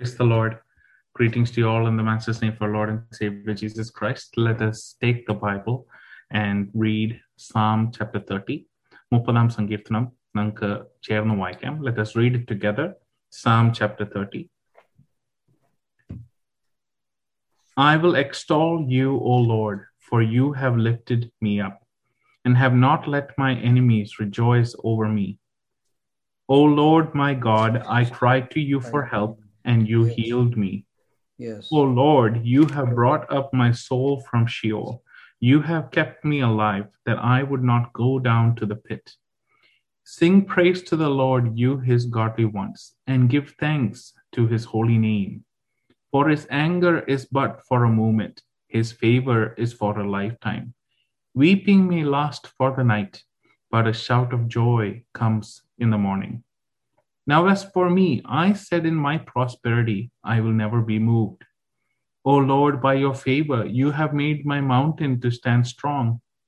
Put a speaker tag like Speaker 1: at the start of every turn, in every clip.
Speaker 1: Praise the Lord. Greetings to you all in the Master's name for our Lord and Savior Jesus Christ. Let us take the Bible and read Psalm chapter 30. 30ാം സങ്കീർത്തനം നമുക്ക് ചേർന്ന് വായിക്കാം. Let us read it together. Psalm chapter 30. I will extol you, O Lord, for you have lifted me up and have not let my enemies rejoice over me. O Lord my God, I cried to you for help, and you healed me.
Speaker 2: Yes.
Speaker 1: O Lord, you have brought up my soul from Sheol. You have kept me alive, that I would not go down to the pit. Sing praise to the Lord, you his godly ones, and give thanks to his holy name. For his anger is but for a moment, his favor is for a lifetime. Weeping may last for the night, but a shout of joy comes in the morning. Now as for me, I said in my prosperity, I will never be moved. O Lord, by your favor, you have made my mountain to stand strong.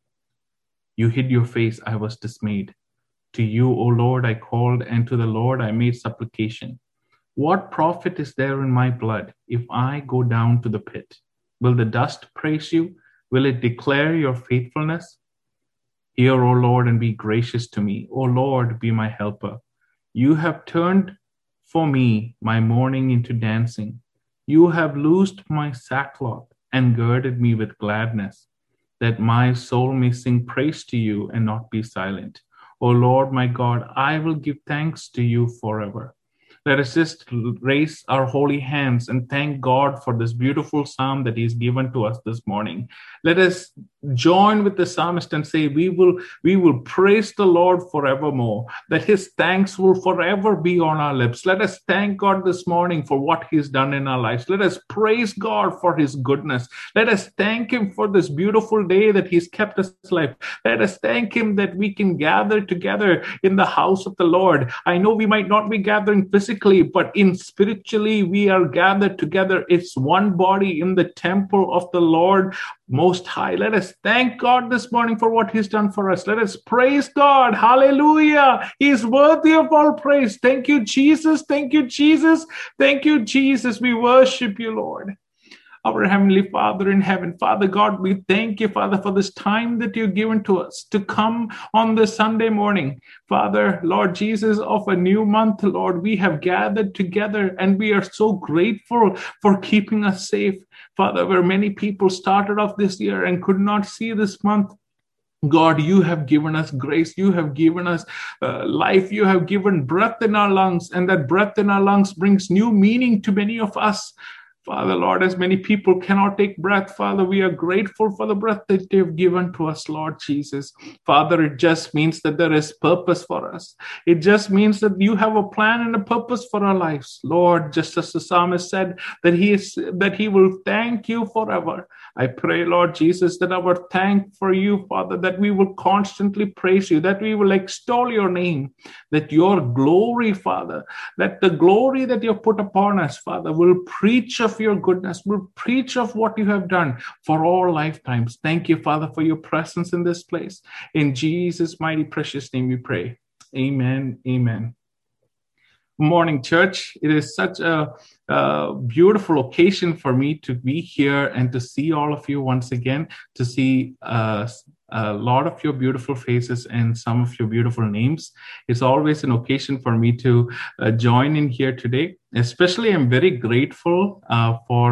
Speaker 1: You hid your face, I was dismayed. To you, O Lord, I called, and to the Lord I made supplication. What profit is there in my blood if I go down to the pit? Will the dust praise you? Will it declare your faithfulness? Hear, O Lord, and be gracious to me. O Lord, be my helper. You have turned for me my mourning into dancing. You have loosed my sackcloth and girded me with gladness, that my soul may sing praise to you and not be silent. O Lord, my God, I will give thanks to you forever. Let us just raise our holy hands and thank God for this beautiful psalm that he's given to us this morning. Let us join with the psalmist and say, we will praise the Lord forevermore, that his thanks will forever be on our lips. Let us thank God this morning for what he's done in our lives. Let us praise God for his goodness. Let us thank him for this beautiful day that he's kept us alive. Let us thank him that we can gather together in the house of the Lord. I know we might not be gathering physically, but in spiritually we are gathered together. It's one body in the temple of the Lord Most High. Let us thank God this morning for what he's done for us. Let us praise God. Hallelujah. He's worthy of all praise. Thank you, Jesus. Thank you, Jesus. Thank you, Jesus. We worship you, Lord. Our Heavenly Father in heaven, Father God, we thank you, Father, for this time that you've given to us to come on this Sunday morning. Father, Lord Jesus, of a new month, Lord, we have gathered together and we are so grateful for keeping us safe. Father, where many people started off this year and could not see this month, God, you have given us grace. You have given us life. You have given breath in our lungs, and that breath in our lungs brings new meaning to many of us. Father, Lord, as many people cannot take breath, Father, we are grateful for the breath that you've given to us, Lord Jesus. Father, it just means that there is purpose for us. It just means that you have a plan and a purpose for our lives. Lord, just as the psalmist said, that he will thank you forever. I pray, Lord Jesus, that our thank for you, Father, that we will constantly praise you, that we will extol your name, that your glory, Father, that the glory that you have put upon us, Father, will preach of your goodness, will preach of what you have done for all lifetimes. Thank you, Father, for your presence in this place. In Jesus' mighty precious name we pray. Amen. Amen. Morning, church. It is such a beautiful occasion for me to be here and to see all of you once again, to see a lot of your beautiful faces and some of your beautiful names. It's always an occasion for me to join in here today. Especially, I'm very grateful for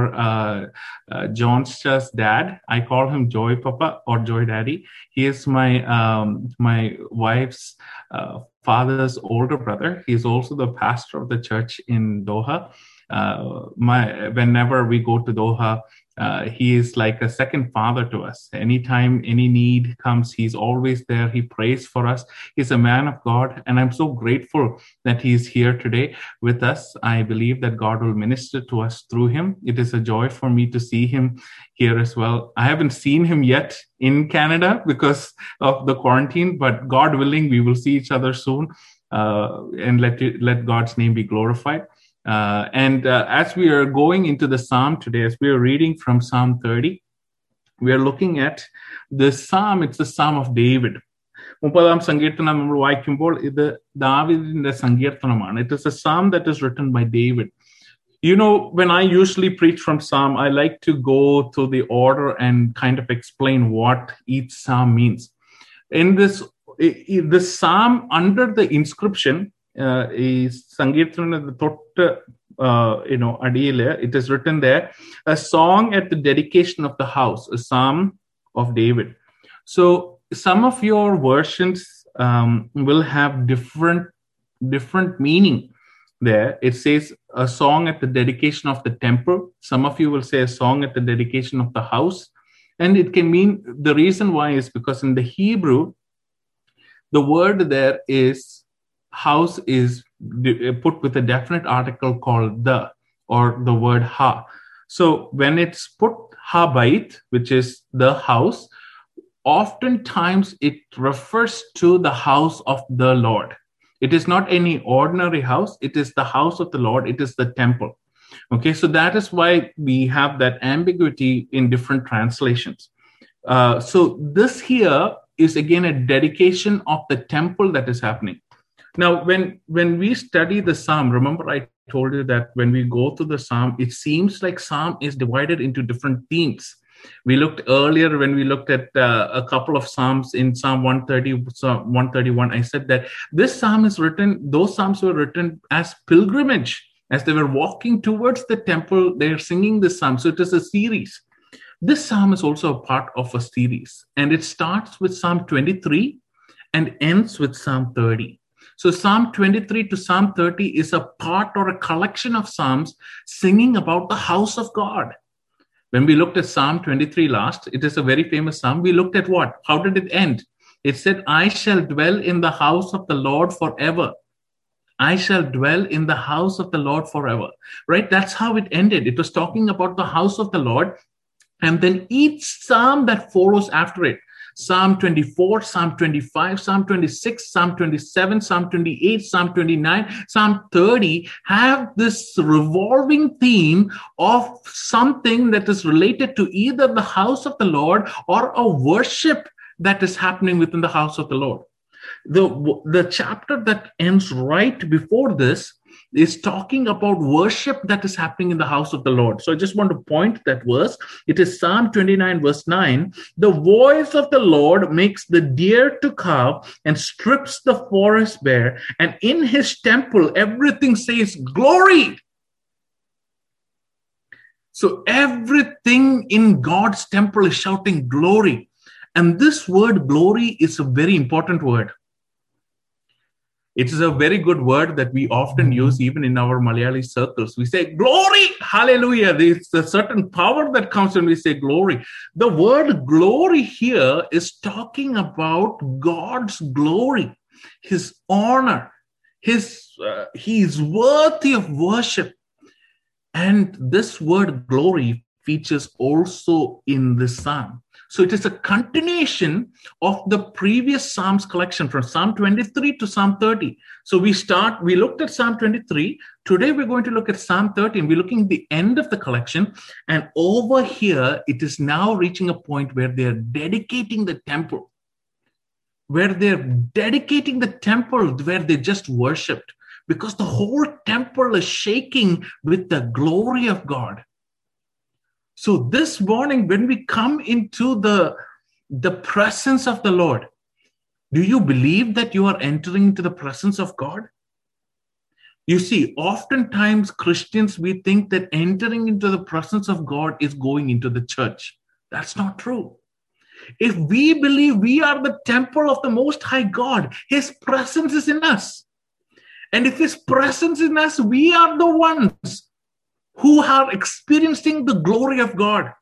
Speaker 1: John's dad. I call him Joy Papa or Joy Daddy. He is my wife's father's older brother. He's also the pastor of the church in Doha. Whenever we go to Doha, he is like a second father to us. Anytime any need comes, he's always there. He prays for us. He's a man of God, and I'm so grateful that he's here today with us. I believe that God will minister to us through him. It is a joy for me to see him here as well. I haven't seen him yet in Canada because of the quarantine, but God willing, we will see each other soon, and let God's name be glorified. As we are going into the psalm today, as we are reading from Psalm 30, we are looking at this psalm. It's the Psalm of David. 30ാം സങ്കീർത്തനം നമ്മൾ വായിക്കുമ്പോൾ ഇത് ദാവീദിന്റെ സങ്കീർത്തനമാണ്. It is a psalm that is written by David. When I usually preach from Psalm, I like to go through the order and kind of explain what each Psalm means. In the Psalm under the inscription is Sankirtana Thotta, Adiyile, it is written there, a song at the dedication of the house, a Psalm of David. So some of your versions will have different meaning there. It says a song at the dedication of the temple. Some of you will say a song at the dedication of the house. And it can mean, the reason why is because in the Hebrew, the word there is, house is put with a definite article called the, or the word ha. So when it's put ha bait, which is the house, oftentimes it refers to the house of the Lord. It is not any ordinary house. It is the house of the Lord. It is the temple. Okay, so that is why we have that ambiguity in different translations. So this here is again a dedication of the temple that is happening. Now, when we study the Psalm, remember I told you that when we go through the Psalm, it seems like Psalm is divided into different themes. We looked earlier when we looked at a couple of Psalms in Psalm 130, Psalm 131. I said that this Psalm is written, those Psalms were written as pilgrimage. As they were walking towards the temple, they're singing this Psalm. So it is a series. This Psalm is also a part of a series. And it starts with Psalm 23 and ends with Psalm 30. So Psalm 23 to Psalm 30 is a part or a collection of Psalms singing about the house of God. When we looked at Psalm 23 last, it is a very famous Psalm. We looked at what? How did it end? It said, I shall dwell in the house of the Lord forever. I shall dwell in the house of the Lord forever. Right? That's how it ended. It was talking about the house of the Lord. And then each Psalm that follows after it, Psalm 24, Psalm 25, Psalm 26, Psalm 27, Psalm 28, Psalm 29, Psalm 30 have this revolving theme of something that is related to either the house of the Lord or a worship that is happening within the house of the Lord. The chapter that ends right before this is talking about worship that is happening in the house of the Lord. So I just want to point that verse. It is Psalm 29, verse 9. The voice of the Lord makes the deer to calve and strips the forest bare. And in his temple, everything says glory. So everything in God's temple is shouting glory. And this word glory is a very important word. It is a very good word that we often use even in our Malayali circles. We say, glory, hallelujah. There's a certain power that comes when we say glory. The word glory here is talking about God's glory, his honor. He is worthy of worship. And this word glory features also in this psalm. So it is a continuation of the previous Psalms collection from Psalm 23 to Psalm 30. So we looked at Psalm 23. Today we're going to look at Psalm 30. We're looking at the end of the collection. And over here, it is now reaching a point where they're dedicating the temple. Where they're dedicating the temple where they just worshipped. Because the whole temple is shaking with the glory of God. So this morning, when we come into the presence of the Lord, do you believe that you are entering into the presence of God? You see, oftentimes Christians, we think that entering into the presence of God is going into the church. That's not true. If we believe we are the temple of the Most High God, his presence is in us. And if his presence is in us, we are the ones who are experiencing the glory of God.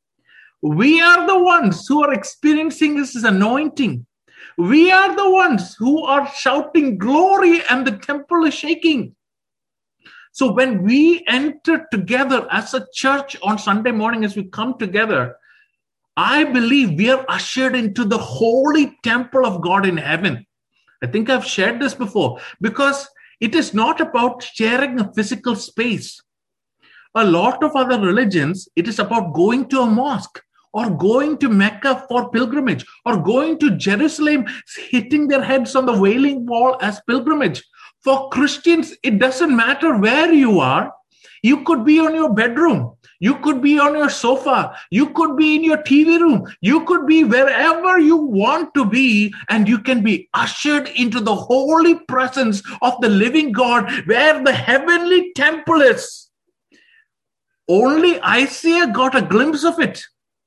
Speaker 1: We are the ones who are experiencing his anointing. We are the ones who are shouting glory and the temple is shaking. So when we enter together as a church on Sunday morning, as we come together, I believe we are ushered into the holy temple of God in heaven. I think I've shared this before, because it is not about sharing a physical space. A lot of other religions, it is about going to a mosque or going to Mecca for pilgrimage or going to Jerusalem, hitting their heads on the Wailing Wall as pilgrimage. For Christians, it doesn't matter where you are. You could be on your bedroom. You could be on your sofa. You could be in your TV room. You could be wherever you want to be, and you can be ushered into the holy presence of the living God, where the heavenly temple is. Only Isaiah got a glimpse of it.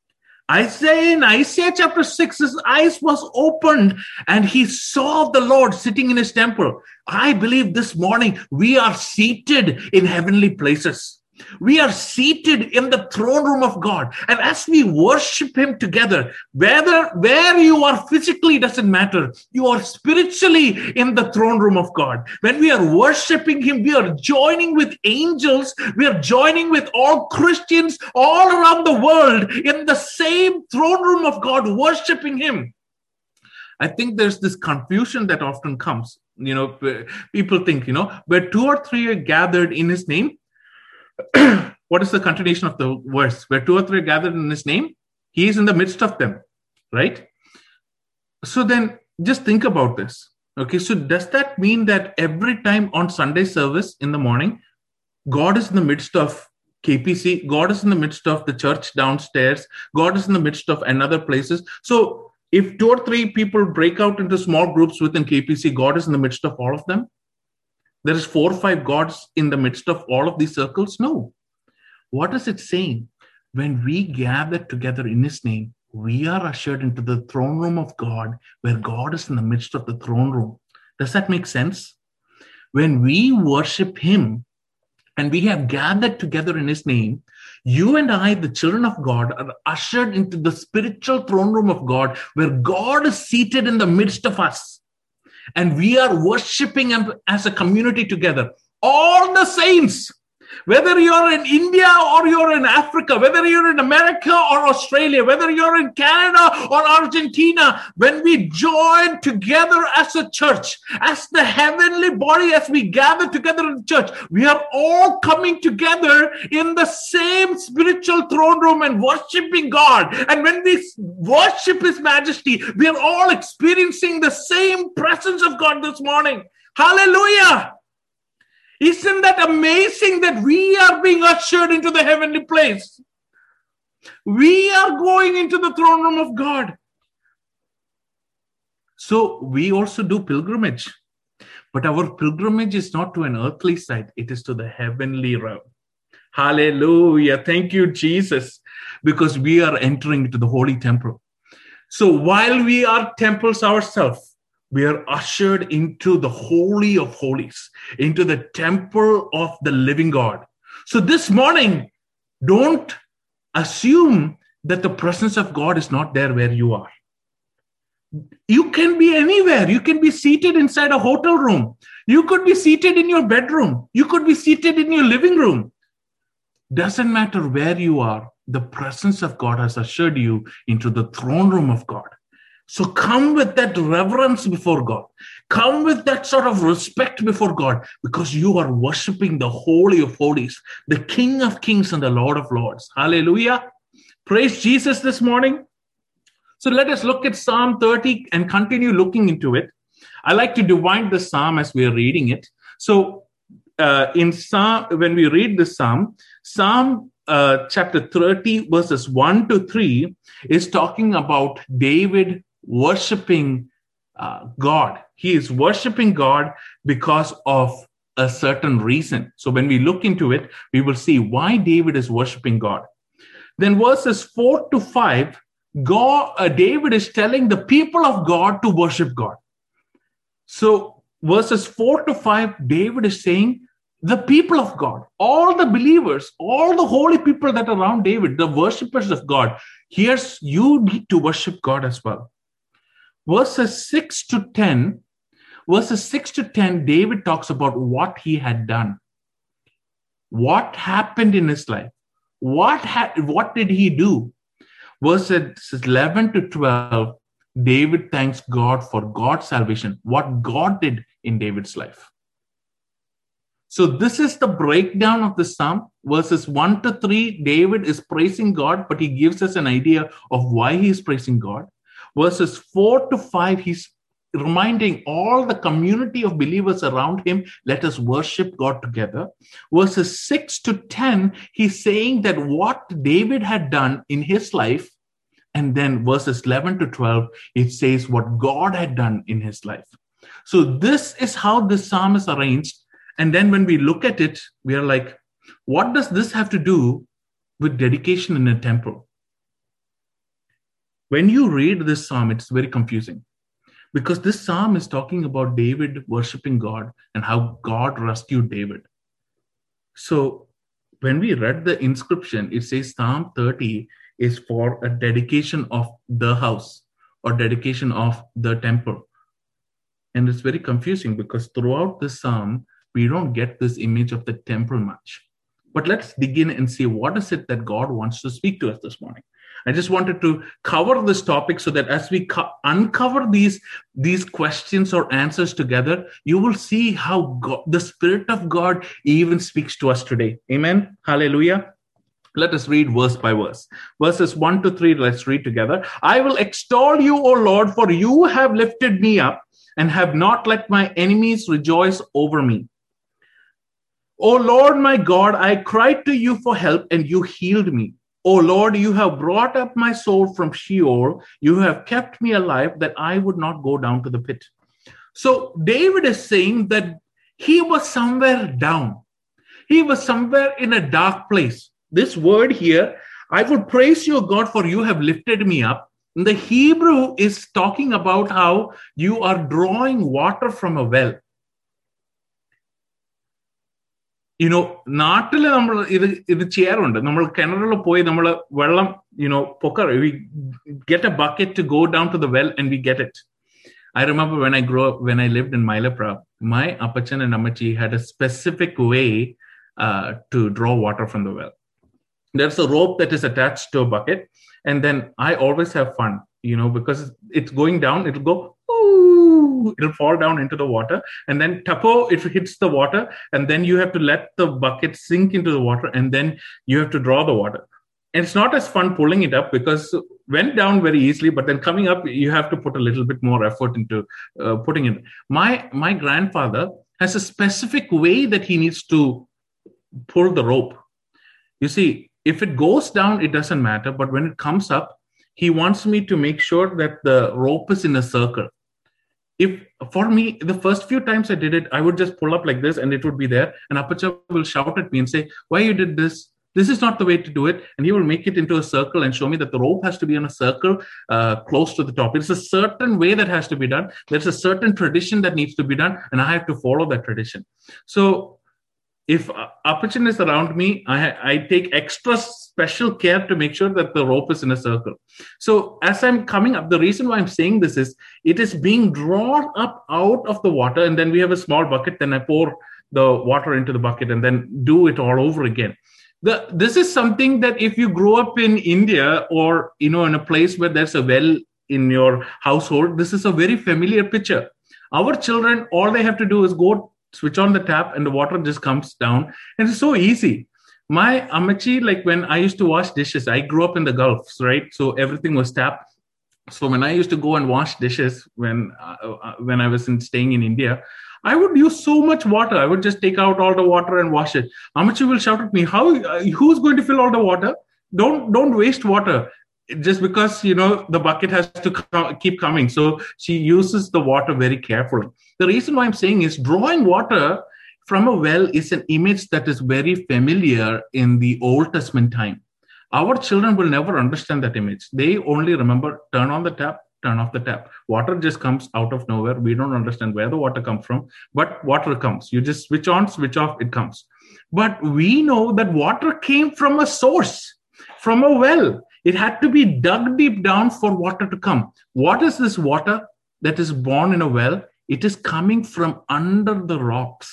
Speaker 1: In Isaiah chapter 6, his eyes was opened and he saw the Lord sitting in his temple. I believe this morning we are seated in heavenly places. We are seated in the throne room of God. And as we worship him together, where you are physically doesn't matter. You are spiritually in the throne room of God. When we are worshiping him, we are joining with angels. We are joining with all Christians all around the world in the same throne room of God, worshiping him. I think there's this confusion that often comes. People think, where 2 or 3 are gathered in his name. What is the continuation of the verse? Where 2 or 3 are gathered in his name, he is in the midst of them, right? So then just think about this. Okay, so does that mean that every time on Sunday service in the morning, God is in the midst of KPC, God is in the midst of the church downstairs, God is in the midst of another places? So if 2 or 3 people break out into small groups within KPC, God is in the midst of all of them? There is 4 or 5 gods in the midst of all of these circles? No. What is it saying? When we gather together in his name, we are ushered into the throne room of God, where God is in the midst of the throne room. Does that make sense? When we worship him and we have gathered together in his name, you and I, the children of God, are ushered into the spiritual throne room of God, where God is seated in the midst of us. And we are worshiping as a community together. All the saints, whether you're in India or you're in Africa, whether you're in America or Australia, whether you're in Canada or Argentina, when we join together as a church, as the heavenly body, as we gather together in church, we are all coming together in the same spiritual throne room and worshiping God. And when we worship his majesty, we are all experiencing the same presence of God this morning. Hallelujah! Isn't that amazing that we are being ushered into the heavenly place? We are going into the throne room of God. So we also do pilgrimage. But our pilgrimage is not to an earthly site. It is to the heavenly realm. Hallelujah. Thank you, Jesus. Because we are entering into the holy temple. So while we are temples ourselves, we are ushered into the Holy of Holies, into the temple of the living God. So this morning, don't assume that the presence of God is not there where you are. You can be anywhere. You can be seated inside a hotel room. You could be seated in your bedroom. You could be seated in your living room. Doesn't matter where you are. The presence of God has ushered you into the throne room of God. So come with that reverence before God. Come with that sort of respect before God, because you are worshiping the Holy of Holies, the King of Kings and the Lord of Lords. Hallelujah. Praise Jesus this morning. So let us look at Psalm 30 and continue looking into it. I like to divide the Psalm as we are reading it. So in Psalm, when we read the Psalm chapter 30 verses 1 to 3 is talking about David worshiping God. He is worshiping God because of a certain reason. So when we look into it, we will see why David is worshiping God. Then verses 4 to 5, David is telling the people of God to worship God. So verses 4 to 5, David is saying, the people of God, all the believers, all the holy people that are around David, the worshippers of God, here's you need to worship God as well. Verses 6 to 10, David talks about what he had done. What happened in his life? What did he do? Verses 11 to 12, David thanks God for God's salvation, what God did in David's life. So this is the breakdown of the Psalm. Verses 1 to 3, David is praising God, but he gives us an idea of why he is praising God. Verses 4 to 5, he's reminding all the community of believers around him, let us worship God together. Verses 6 to 10, he's saying that what David had done in his life, and then verses 11 to 12, it says what God had done in his life. So this is how this psalm is arranged. And then when we look at it, we are like, what does this have to do with dedication in a temple? When you read this psalm, it's very confusing, because this psalm is talking about David worshiping God and how God rescued David. So when we read the inscription, it says Psalm 30 is for a dedication of the house or dedication of the temple. And it's very confusing because throughout this psalm, we don't get this image of the temple much. But let's dig in and see what is it that God wants to speak to us this morning. I just wanted to cover this topic so that as we uncover these questions or answers together, you will see how God, the Spirit of God even speaks to us today. Amen. Hallelujah. Let us read verse by verse. Verses 1 to 3, let's read together. I will extol you, O Lord, for you have lifted me up and have not let my enemies rejoice over me. O Lord, my God, I cried to you for help and you healed me. O Lord, you have brought up my soul from Sheol. You have kept me alive that I would not go down to the pit. So David is saying that he was somewhere down. He was somewhere in a dark place. This word here, I would praise you, God, for you have lifted me up. In the Hebrew is talking about how you are drawing water from a well. നാട്ടില് നമ്മൾ ഇത് ചെയ്യാറുണ്ട്. നമ്മൾ കിണറിൽ പോയി നമ്മൾ വെള്ളം we get a bucket to go down to the well and we get it. I remember when I lived in Mylapra, my appachan and ammachi had a specific way to draw water from the well. There's a rope that is attached to a bucket, and then I always have fun, because it's going down, it'll go, it'll fall down into the water, and then tapo, it hits the water, and then you have to let the bucket sink into the water, and then you have to draw the water. And it's not as fun pulling it up because it went down very easily, but then coming up, you have to put a little bit more effort into putting it. My grandfather has a specific way that he needs to pull the rope. You see, if it goes down, it doesn't matter, but when it comes up, he wants me to make sure that the rope is in a circle. If for me, the first few times I did it, I would just pull up like this and it would be there. And Apacha will shout at me and say, why you did this? This is not the way to do it. And he will make it into a circle and show me that the rope has to be in a circle close to the top. It's a certain way that has to be done. There's a certain tradition that needs to be done. And I have to follow that tradition. So if Apachan is around me, I take extra special care to make sure that the rope is in a circle. So as I'm coming up, the reason why I'm saying this is it is being drawn up out of the water, and then we have a small bucket, then I pour the water into the bucket and then do it all over again. This is something that if you grow up in India or, in a place where there's a well in your household, this is a very familiar picture. Our children, all they have to do is go switch on the tap and the water just comes down. And it's so easy. My ammachi, like when I used to wash dishes, I grew up in the Gulf, right? So everything was tap. So when I used to go and wash dishes, when I was staying in India, I would use so much water. I would just take out all the water and wash it. Ammachi will shout at me, who's going to fill all the water? Don't waste water. Just because, the bucket has to keep coming. So she uses the water very carefully. The reason why I'm saying is drawing water from a well is an image that is very familiar in the Old Testament time. Our children will never understand that image. They only remember turn on the tap, turn off the tap. Water just comes out of nowhere. We don't understand where the water comes from, but water comes. You just switch on, switch off, it comes. But we know that water came from a source, from a well. It had to be dug deep down for water to come. What is this water that is born in a well? It is coming from under the rocks.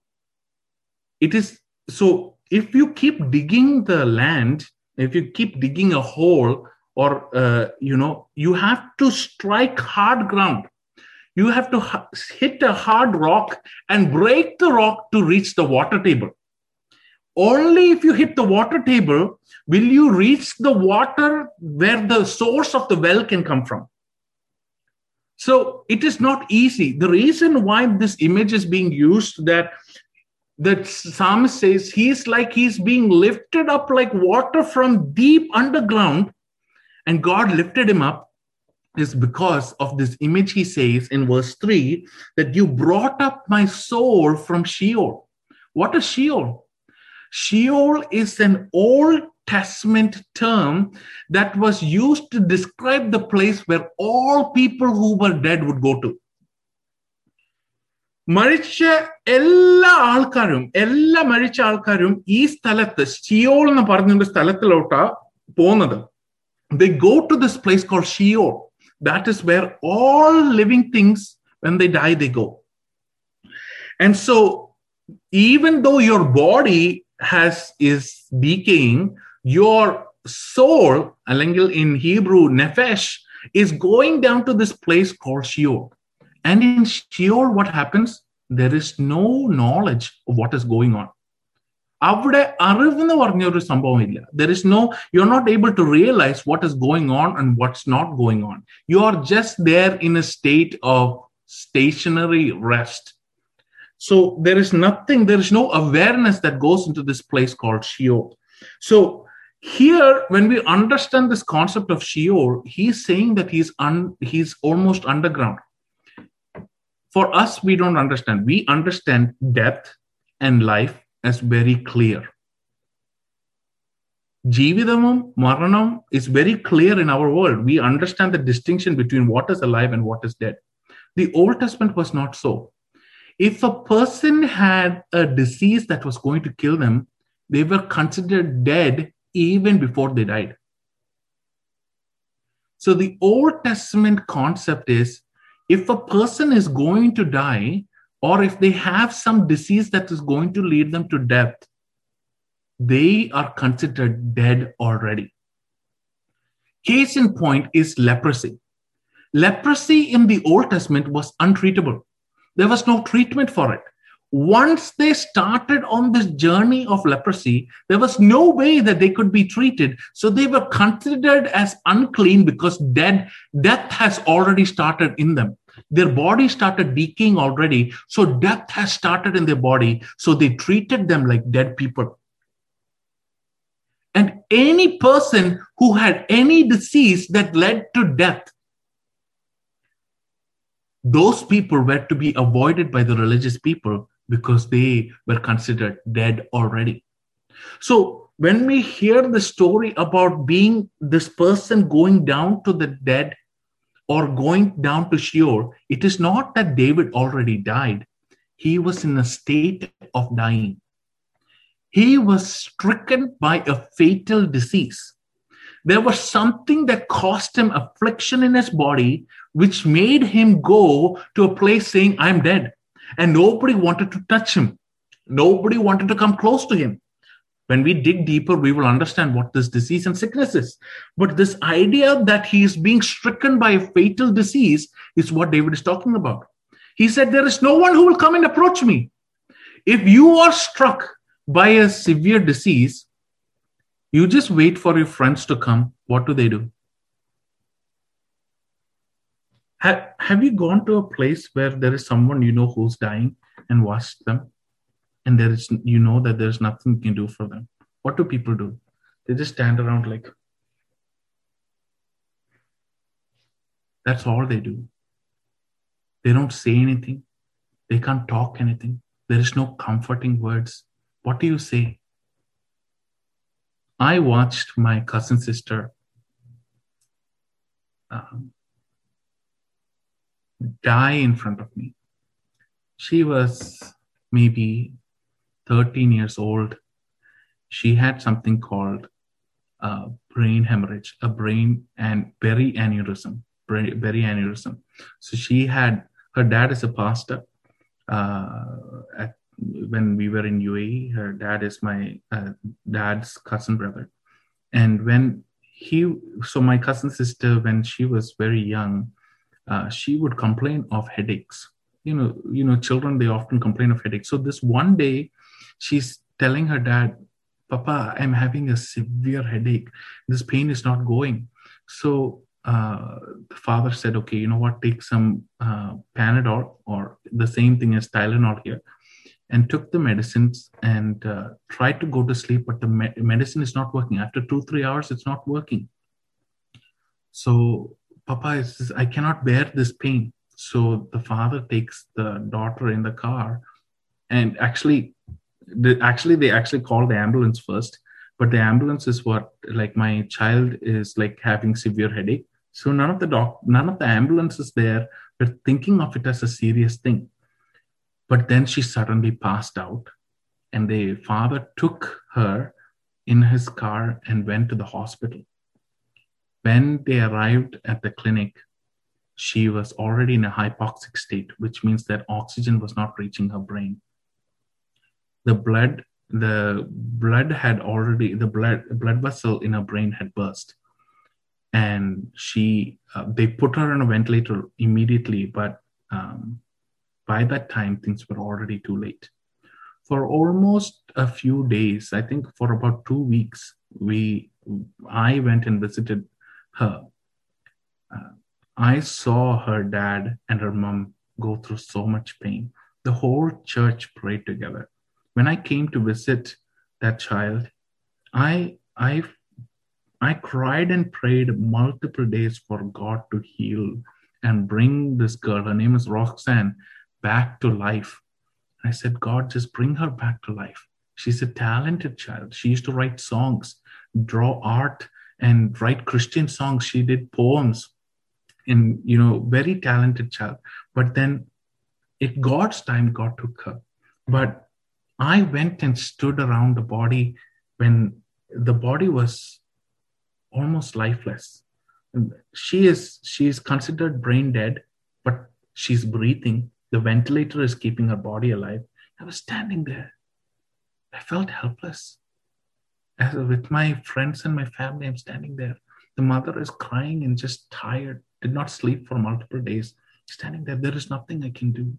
Speaker 1: It is so if you keep digging the land, if you keep digging a hole, or you have to strike hard ground. You have to hit a hard rock and break the rock to reach the water table. Only if you hit the water table will you reach the water where the source of the well can come from. So it is not easy. The reason why this image is being used, that the psalmist says he's being lifted up like water from deep underground, and God lifted him up, is because of this image. He says in verse 3 that you brought up my soul from Sheol. What is Sheol? Sheol is an Old Testament term that was used to describe the place where all people who were dead would go to. മരിച്ച എല്ലാ മരിച്ച ആൾക്കാരും ഈ സ്ഥലത്ത് Sheol എന്ന് പറഞ്ഞൊരു സ്ഥലത്തിലോട്ടാ പോകുന്നത്. They go to this place called Sheol. That is where all living things, when they die, they go. And so, even though your body is decaying, your soul, in Hebrew, nephesh, is going down to this place called Sheol. And in Sheol, what happens? There is no knowledge of what is going on. There is no, you're not able to realize what is going on and what's not going on. You are just there in a state of stationary rest. So there is nothing, there is no awareness that goes into this place called Sheol. So here, when we understand this concept of Sheol, he's saying that he's almost underground. For us, we don't understand. We understand death and life as very clear. Jeevithamum, Maranam is very clear in our world. We understand the distinction between what is alive and what is dead. The Old Testament was not so. If a person had a disease that was going to kill them, they were considered dead even before they died. So the Old Testament concept is, if a person is going to die, or if they have some disease that is going to lead them to death, they are considered dead already. Case in point is leprosy. Leprosy in the Old Testament was untreatable. There was no treatment for it. Once they started on this journey of leprosy, there was no way that they could be treated. So they were considered as unclean because death has already started in them. Their body started decaying already. So death has started in their body. So they treated them like dead people. And any person who had any disease that led to death, those people were to be avoided by the religious people because they were considered dead already. So when we hear the story about being this person going down to the dead or going down to Sheol, it is not that David already died. He was in a state of dying. He was stricken by a fatal disease. There was something that caused him affliction in his body, which made him go to a place saying, I'm dead. And nobody wanted to touch him. Nobody wanted to come close to him. When we dig deeper, we will understand what this disease and sickness is. But this idea that he is being stricken by a fatal disease is what David is talking about. He said, there is no one who will come and approach me. If you are struck by a severe disease, you just wait for your friends to come. What do they do? Have you gone to a place where there is someone you know who's dying and watched them? And there is, you know that there's nothing you can do for them. What do people do? They just stand around like, that's all they do. They don't say anything. They can't talk anything. There is no comforting words. What do you say? I watched my cousin sister die in front of me. She was maybe 13 years old. She had something called brain hemorrhage, a brain and berry aneurysm. So her dad is a pastor. When we were in UAE, her dad is my dad's cousin brother. And my cousin sister, when she was very young, she would complain of headaches. You know, children, they often complain of headaches. So this one day, she's telling her dad, Papa, I'm having a severe headache. This pain is not going. So the father said, okay, you know what, take some Panadol, or the same thing as Tylenol here, and took the medicines and tried to go to sleep, but the medicine is not working. After 2-3 hours, it's not working. So Papa says, I cannot bear this pain. So the father takes the daughter in the car, and actually they call the ambulance first, but the ambulance is what, like, my child is like having severe headache. So none of the ambulances there were thinking of it as a serious thing. But then she suddenly passed out, and the father took her in his car and went to the hospital. When they arrived at the clinic, she was already in a hypoxic state, which means that oxygen was not reaching her brain. The blood vessel in her brain had burst, and they put her on a ventilator immediately, but by that time things were already too late. For almost a few days, I think for about 2 weeks, I went and visited her. I saw her dad and her mom go through so much pain. The whole church prayed together. When I came to visit that child, I cried and prayed multiple days for God to heal and bring this girl, her name is Roxanne, back to life. I said, God, just bring her back to life. She's a talented child. She used to write songs, draw art, and write Christian songs. She did poems, and, very talented child. But then at God's time, God took her. But I went and stood around the body when the body was almost lifeless. She is considered brain dead, but she's breathing. The ventilator is keeping her body alive. I was standing there. I felt helpless. With my friends and my family, I'm standing there. The mother is crying and just tired, did not sleep for multiple days. Standing there, there is nothing I can do.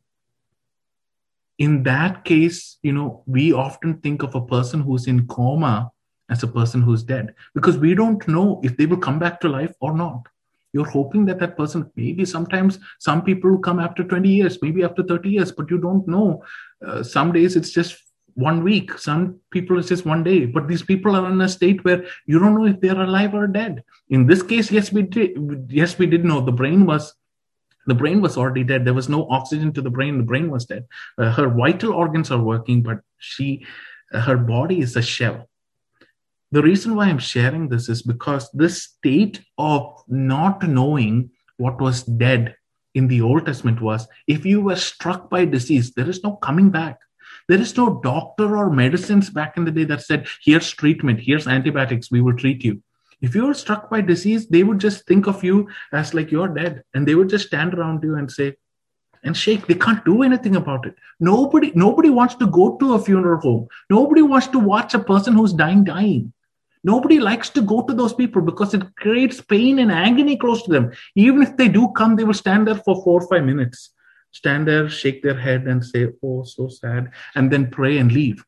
Speaker 1: In that case, we often think of a person who's in coma as a person who's dead, because we don't know if they will come back to life or not. You're hoping that person, maybe sometimes some people come after 20 years, maybe after 30 years, but you don't know. Some days it's just 1 week. Some people it's just 1 day. But these people are in a state where you don't know if they're alive or dead. In this case, yes, we did. Yes, we did know the brain was already dead. There was no oxygen to the brain. The brain was dead. Her vital organs are working, but her body is a shell. The reason why I'm sharing this is because this state of not knowing what was dead in the Old Testament was, if you were struck by disease, there is no coming back. There is no doctor or medicines back in the day that said, here's treatment, here's antibiotics, we will treat you. If you were struck by disease, they would just think of you as like you're dead, and they would just stand around you and say, and shake. They can't do anything about it. Nobody wants to go to a funeral home. Nobody wants to watch a person who's dying. Nobody likes to go to those people because it creates pain and agony close to them. Even if they do come, they will stand there for 4 or 5 minutes. Stand there, shake their head and say, oh, so sad, and then pray and leave.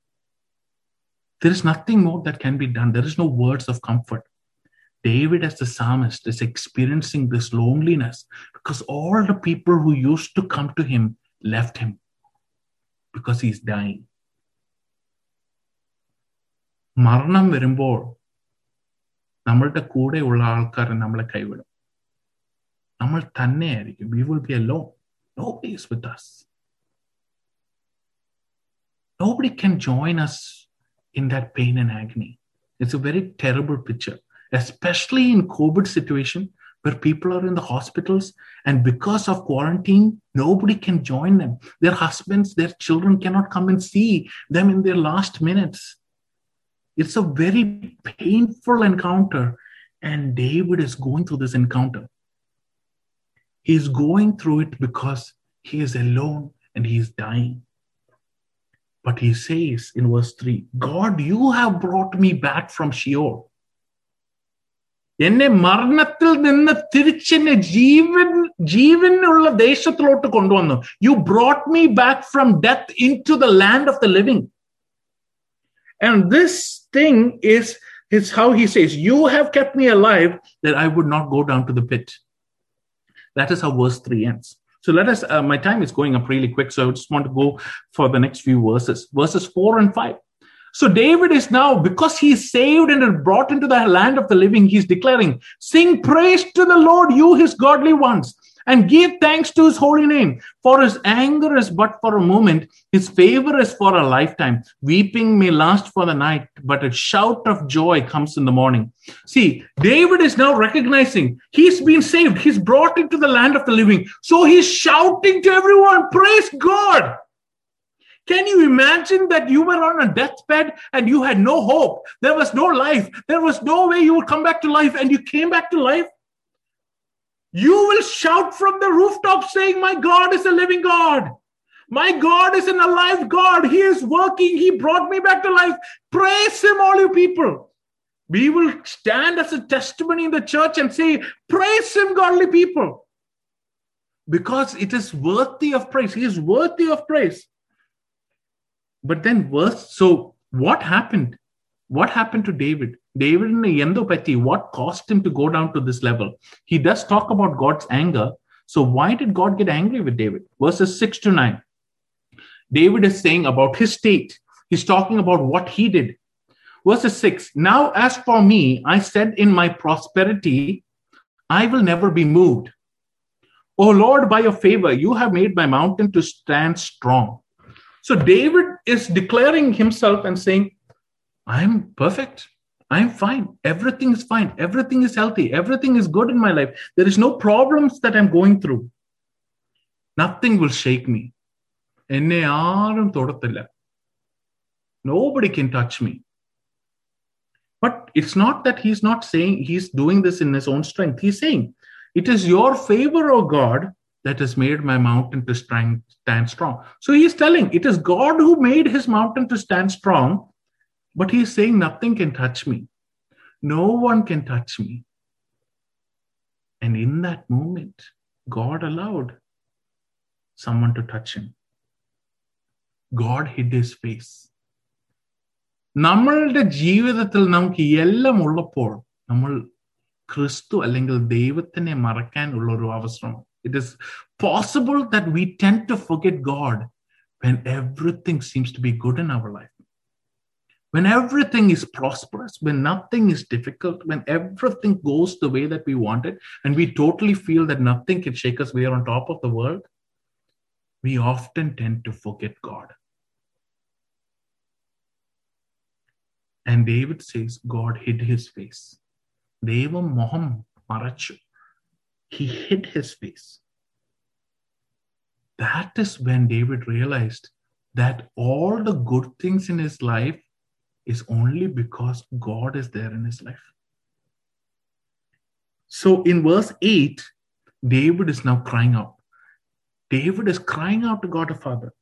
Speaker 1: There is nothing more that can be done. There is no words of comfort. David, as the psalmist, is experiencing this loneliness because all the people who used to come to him left him because he's dying. മരണം വരുമ്പോൾ നമ്മളുടെ കൂടെയുള്ള ആൾക്കാർ നമ്മളെ കൈവിടും. നമ്മൾ തന്നെയായിരിക്കും. We will be alone. Nobody is with us. Nobody can join us in that pain and agony. It's a very terrible picture, especially in COVID situation where people are in the hospitals, and because of quarantine, nobody can join them. Their husbands, their children cannot come and see them in their last minutes. It's a very painful encounter, and David is going through this encounter. He's going through it because he is alone and he is dying. But he says in verse 3, God, you have brought me back from Sheol. എന്നെ മരണത്തിൽ നിന്ന് തിരിച്ചെന്നെ ജീവനുള്ള ദേശത്തിലോട്ട് കൊണ്ടുവന്നു. You brought me back from death into the land of the living. And this thing is It's how he says, you have kept me alive that I would not go down to the pit. That is how verse 3 ends. So let us, my time is going up really quick, so I just want to go for the next few verses. Verses 4 and 5. So David is now, because he's saved and is brought into the land of the living, he's declaring, sing praise to the Lord, you his godly ones, and give thanks to his holy name. For his anger is but for a moment, his favor is for a lifetime. Weeping may last for the night, but a shout of joy comes in the morning. See, David is now recognizing he's been saved. He's brought into the land of the living. So he's shouting to everyone, praise God. Can you imagine that you were on a deathbed and you had no hope? There was no life. There was no way you would come back to life, and you came back to life? You will shout from the rooftop saying, my God is a living God. My God is an alive God. He is working. He brought me back to life. Praise him, all you people. We will stand as a testimony in the church and say, praise him, godly people. Because it is worthy of praise. He is worthy of praise. But then so what happened? What happened to David? David in the Yendo Peti, what caused him to go down to this level? He does talk about God's anger. So why did God get angry with David? Verses 6 to 9. David is saying about his state. He's talking about what he did. Verses 6. Now as for me, I said in my prosperity, I will never be moved. O Lord, by your favor, you have made my mountain to stand strong. So David is declaring himself and saying, I'm perfect. I'm fine. Everything is fine. Everything is healthy. Everything is good in my life. There is no problems that I'm going through. Nothing will shake me. Nobody can touch me. But it's not that he's not saying he's doing this in his own strength. He's saying, it is your favor, O God, that has made my mountain to stand strong. So he's telling, it is God who made his mountain to stand strong. But he's saying nothing can touch me. No one can touch me. And in that moment, God allowed someone to touch him. God hid his face. നമ്മളുടെ ജീവിതത്തിൽ നമുക്ക് എല്ലാം ഉള്ളപ്പോൾ നമ്മൾ ക്രിസ്തു അല്ലെങ്കിൽ ദൈവത്തിനെ മറക്കാനുള്ള ഒരു അവസരം. It is possible that we tend to forget God when everything seems to be good in our life. When everything is prosperous, when nothing is difficult, when everything goes the way that we want it, and we totally feel that nothing can shake us, we are on top of the world, we often tend to forget God. And David says, God hid his face. Devam moham marachu. He hid his face. That is when David realized that all the good things in his life is only because God is there in his life. So in verse 8, David is now crying out. David is crying out to God the Father.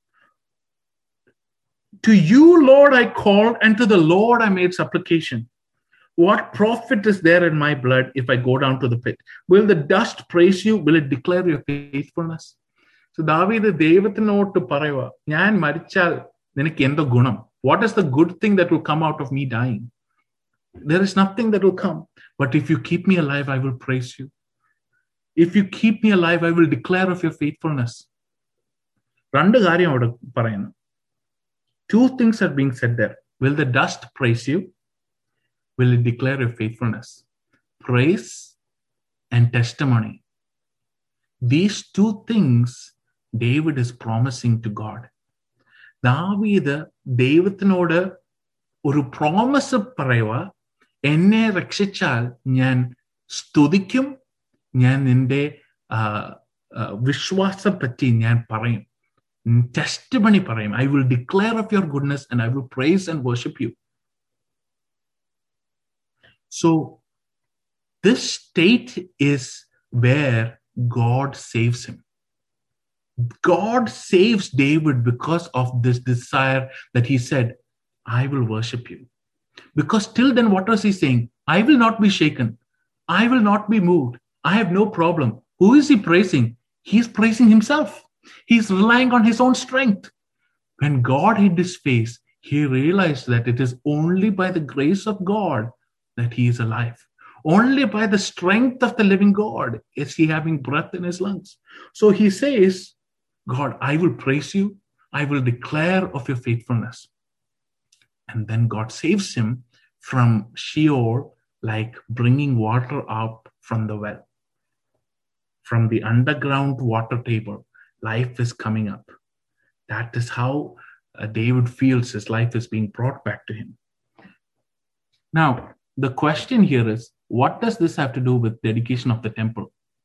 Speaker 1: To you, Lord, I called, and to the Lord I made supplication. What profit is there in my blood if I go down to the pit? Will the dust praise you? Will it declare your faithfulness? So David ദൈവത്തിനോട് പറയുക, ഞാൻ മരിച്ചാൽ നിനക്ക് എന്ത് ഗുണം? What is the good thing that will come out of me dying? There is nothing that will come. But if you keep me alive, I will praise you. If you keep me alive, I will declare of your faithfulness. രണ്ട് കാര്യം അവിടെ പറയുന്നു. Two things are being said there. Will the dust praise you? Will it declare your faithfulness? Praise and testimony. These two things David is promising to God. ദാവീദ് ദൈവത്തിനോട് ഒരു promise പറയുക, എന്നെ രക്ഷിച്ചാൽ ഞാൻ സ്തുതിക്കും, ഞാൻ നിന്റെ വിശ്വാസം പറ്റി ഞാൻ പറയും, testimony parayim. I will declare of your goodness and I will praise and worship you. So this state is where God saves him. God saves David because of this desire that he said, I will worship you. Because till then, what was he saying? I will not be shaken. I will not be moved. I have no problem. Who is he praising? He's praising himself. He's relying on his own strength. When God hid his face, he realized that it is only by the grace of God that he is alive. Only by the strength of the living God is he having breath in his lungs. So he says, God, I will praise you. I will declare of your faithfulness. And then God saves him from Sheol, like bringing water up from the well. From the underground water table, life is coming up. That is how David feels his life is being brought back to him. Now, the question here is, what does this have to do with dedication of the temple?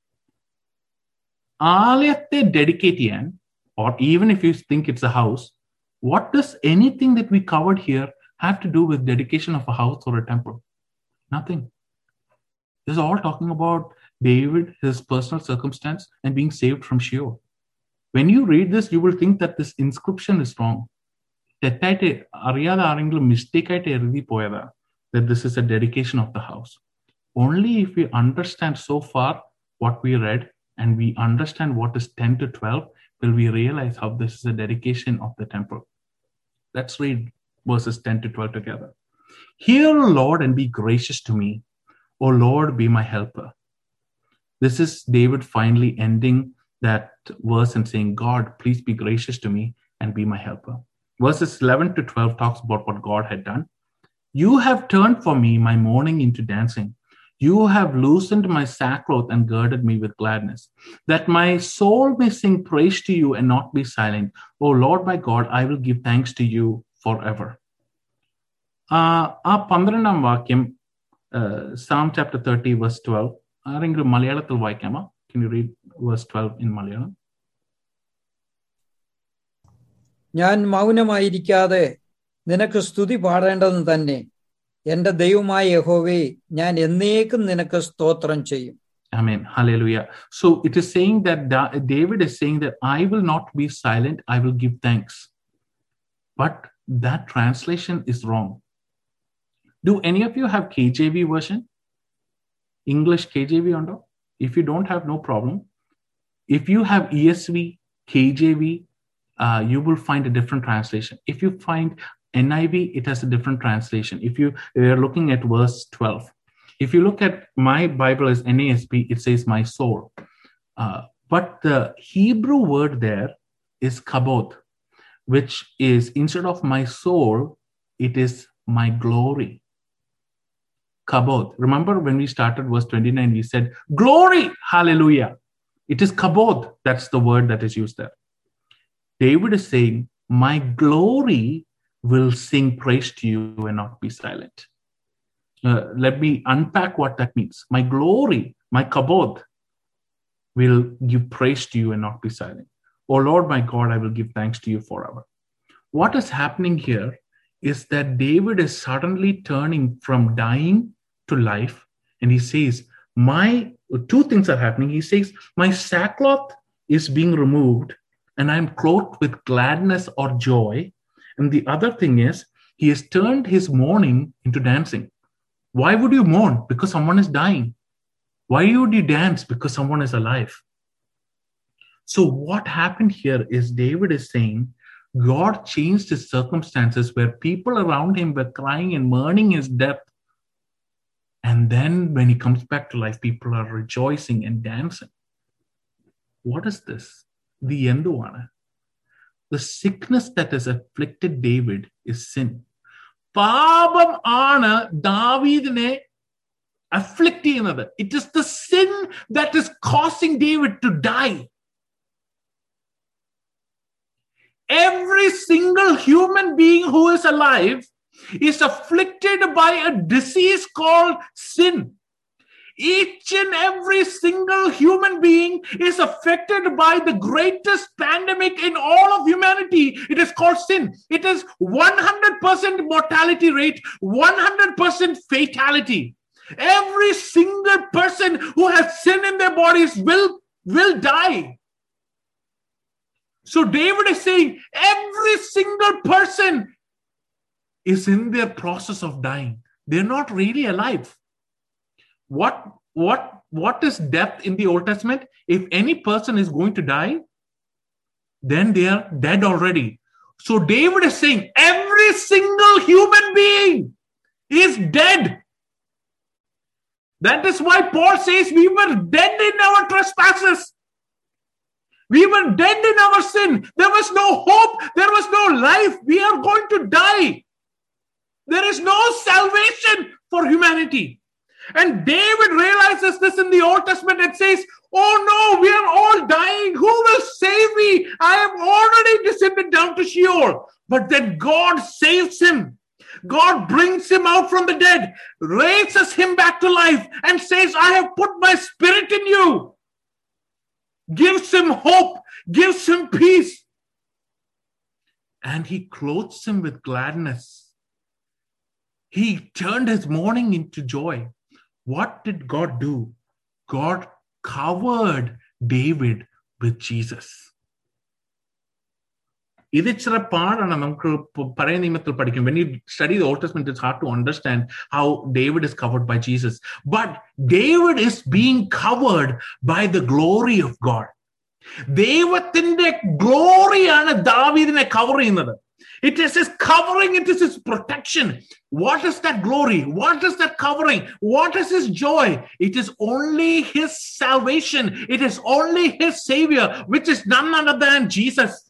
Speaker 1: ആലയത്തെ dedicate ചെയ്യാൻ, or even if you think it's a house, what does anything that we covered here have to do with dedication of a house or a temple? Nothing. This is all talking about David, his personal circumstance, and being saved from Sheol. When you read this, you will think that this inscription is wrong. തെറ്റായിട്ട് അറിയാതെ ആരെങ്കിലും മിസ്റ്റേക്കായിട്ട് എഴുതി പോയതാ that this is a dedication of the house. Only if we understand so far what we read and we understand what is 10 to 12 will we realize how this is a dedication of the temple. Let's read verses 10 to 12 together. Hear, Lord, and be gracious to me. O Lord, be my helper. This is David finally ending that verse and saying, God, please be gracious to me and be my helper. Verses 11 to 12 talks about what God had done. You have turned for me my mourning into dancing. You have loosened my sackcloth and girded me with gladness, that my soul may sing praise to you and not be silent. O Lord my God, I will give thanks to you forever. ആ 12-ാം വാക്യം Psalm chapter 30 verse 12. ആരെങ്കിലും മലയാളത്തിൽ വായിക്കാമോ? Can you read verse 12 in Malayalam?
Speaker 2: ഞാൻ മൗനമായിരിക്കാതെ നിനക്ക് സ്തുതി പാടേണ്ടത് തന്നെ. എന്റെ ദൈവമായ യഹോവേ, ഞാൻ എന്നേക്കും നിനക്ക് സ്തോത്രം ചെയ്യും.
Speaker 1: Amen. Hallelujah. So it is saying that David is saying that I will not be silent, I will give thanks. But that translation is wrong. Do any of you have KJV version? English KJV undo? If you don't have, no problem. If you have ESV, KJV, you will find a different translation. If you find NIV, it has a different translation. If you are looking at verse 12, if you look at my Bible as NASB, it says my soul. But the Hebrew word there is kabod, which is instead of my soul, it is my glory. Kabod. Remember when we started verse 29, we said, glory, hallelujah. It is kabod. That's the word that is used there. David is saying, my glory will sing praise to you and not be silent. Let me unpack what that means. My glory, my kabod, will give praise to you and not be silent. Oh Lord, my God, I will give thanks to you forever. What is happening here is that David is suddenly turning from dying to life. And he says, two things are happening. He says, my sackcloth is being removed and I'm clothed with gladness or joy. And the other thing is, he has turned his mourning into dancing. Why would you mourn? Because someone is dying. Why would you dance? Because someone is alive. So what happened here is David is saying, God changed his circumstances where people around him were crying and mourning his death. And then when he comes back to life, people are rejoicing and dancing. What is this? The enduana. The sickness that has afflicted David is sin. പാപം ആണ് ദാവീദിനെ afflict ചെയ്യുന്നത്. It is the sin that is causing David to die. Every single human being who is alive is afflicted by a disease called sin. Each and every single human being is affected by the greatest pandemic in all of humanity. It is called sin. It is 100% mortality rate, 100% fatality. Every single person who has sin in their bodies will die. So David is saying every single person is in their process of dying. They're not really alive. What is death in the Old Testament? If any person is going to die, then they are dead already. So David is saying every single human being is dead. That is why Paul says we were dead in our trespasses. We were dead in our sin. There was no hope. There was no life. We are going to die. There is no salvation for humanity. And David realizes this in the Old Testament and says, oh no, we are all dying. Who will save me? I have already descended down to Sheol. But then God saves him. God brings him out from the dead, raises him back to life, and says, I have put my spirit in you. Gives him hope, gives him peace. And he clothes him with gladness. He turned his mourning into joy. What did God do? God covered David with Jesus. When you study the Old Testament, it's hard to understand how David is covered by Jesus. But David is being covered by the glory of God. Devathinte gloryana Davidine cover cheyyunnathu. It is his covering, it is his protection. What is that glory? What is that covering? What is his joy? It is only his salvation. It is only his Savior, which is none other than Jesus.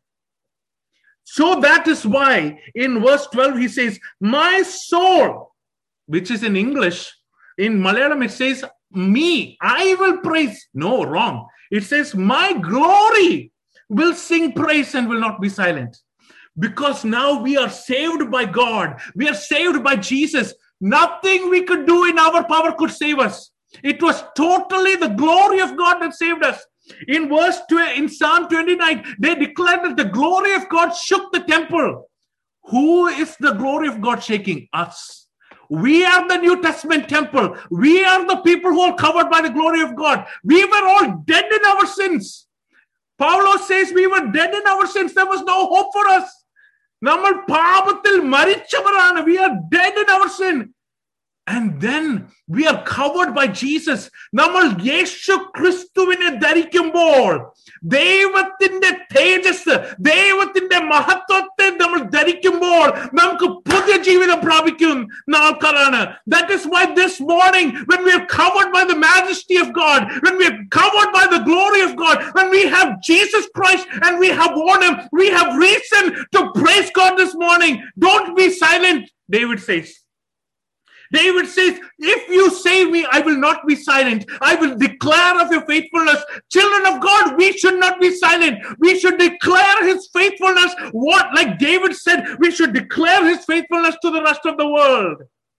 Speaker 1: So that is why in verse 12 he says, my soul, which is in English, in Malayalam it says, me, I will praise. No, wrong. It says, my glory will sing praise and will not be silent. Because now we are saved by God. We are saved by Jesus. Nothing we could do in our power could save us. It was totally the glory of God that saved us. In Psalm 29, they declared that the glory of God shook the temple. Who is the glory of God shaking? Us. We are the New Testament temple. We are the people who are covered by the glory of God. We were all dead in our sins. Paulo says we were dead in our sins. There was no hope for us. Nammal paapathil marichavarana. We are dead in our sin. And then we are covered by Jesus. Nammal Yeshu Christuvine dharikkumbol Devathinte tejas, Devathinte mahatvatte nammal dharikkumbol namukku pudhiya jeevitham prabhikkum naalkarana. That is why this morning, when we are covered by the majesty of God, when we are covered by the glory of God, when we have Jesus Christ and we have won him, we have reason to praise God this morning. Don't be silent, David says. David says, if you save me, I will not be silent. I will declare of your faithfulness. Children of God, we should not be silent. We should declare his faithfulness. What? Like David said, we should declare his faithfulness to the rest of the world.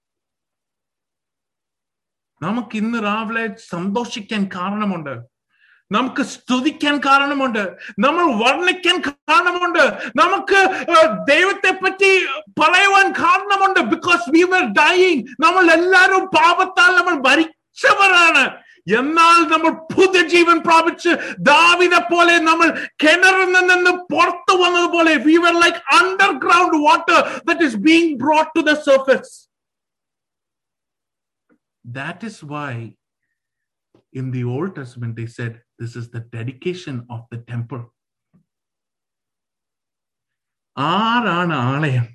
Speaker 1: നമുക്ക് ഇന്ന് രാവിലെ സന്തോഷിക്കാൻ കാരണമുണ്ട്. നമുക്ക് സ്തുതിക്കാൻ കാരണമുണ്ട്. നമ്മൾ വർണ്ണിക്കാൻ കാരണമുണ്ട്. നമുക്ക് ദൈവത്തെ പറ്റി പറയുവാൻ കാരണമുണ്ട്. Because we were dying. നമ്മൾ എല്ലാവരും പാപത്താൽ നമ്മൾ മരിച്ചവരാണ്. എന്നാൽ നമ്മൾ പുതുജീവൻ പ്രാപിച്ച് ദാവീദിനെ പോലെ നമ്മൾ കിണറിൽ നിന്ന് പുറത്തു വന്നതുപോലെ we were like underground water that is being brought to the surface. That is why in the Old Testament they said this is the dedication of the temple. ആരാണ് ആലയം?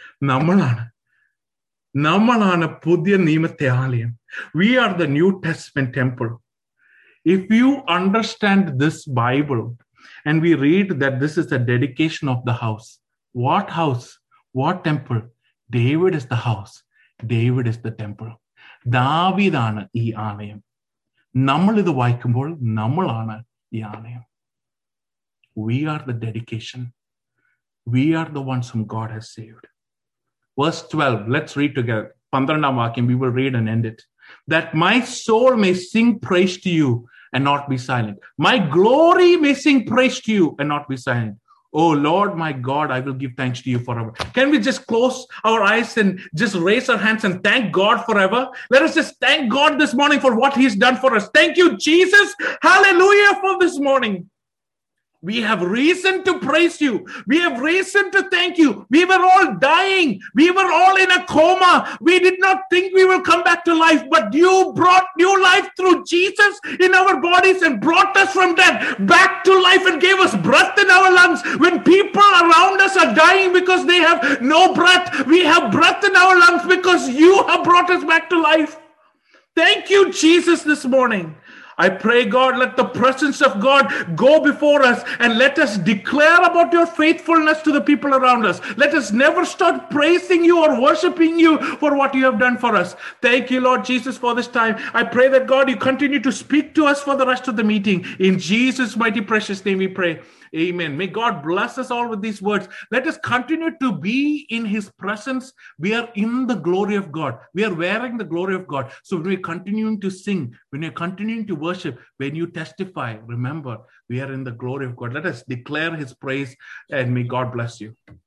Speaker 1: നമ്മളാണ് പുതിയ നിയമത്തെ ആലയം. We are the New Testament temple. If you understand this Bible and we read that this is the dedication of the house. What house? What temple? David is the house. David is the temple. ദാവീദാണ് ഈ ആലയം. നമ്മൾ ഇത് വായിക്കുമ്പോൾ നമ്മളാണ് ഈ ആലയം. We are the dedication. We are the ones whom God has saved. Verse 12, let's read together. 12ാം വാക്യം, we will read and end it. That my soul may sing praise to you and not be silent. My glory may sing praise to you and not be silent. Oh Lord, my God, I will give thanks to you forever. Can we just close our eyes and just raise our hands and thank God forever? Let us just thank God this morning for what he's done for us. Thank you, Jesus. Hallelujah for this morning. We have reason to praise you. We have reason to thank you. We were all dying. We were all in a coma. We did not think we will come back to life, but you brought new life through Jesus in our bodies and brought us from death back to life and gave us breath in our lungs. When people around us are dying because they have no breath, we have breath in our lungs because you have brought us back to life. Thank you, Jesus, this morning. I pray, God, let the presence of God go before us and let us declare about your faithfulness to the people around us. Let us never stop praising you or worshiping you for what you have done for us. Thank you, Lord Jesus, for this time. I pray that, God, you continue to speak to us for the rest of the meeting. In Jesus' mighty precious name we pray. Amen. May God bless us all with these words. Let us continue to be in his presence. We are in the glory of God. We are wearing the glory of God. So when we're continuing to sing, when we're continuing to worship, when you testify, remember, we are in the glory of God. Let us declare his praise, and may God bless you.